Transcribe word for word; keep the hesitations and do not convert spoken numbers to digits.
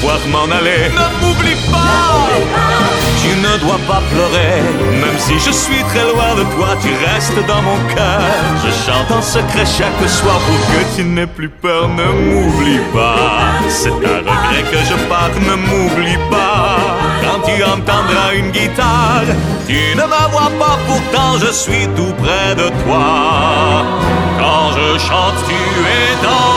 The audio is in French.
devoir m'en aller. Ne m'oublie pas, tu ne dois pas pleurer. Même si je suis très loin de toi, tu restes dans mon cœur. Je chante en secret chaque soir pour que tu n'aies plus peur. Ne m'oublie pas, c'est un regret que je parte. Ne m'oublie pas, quand tu entendras une guitare, tu ne me vois pas, pourtant je suis tout près de toi. Quand je chante, tu es dans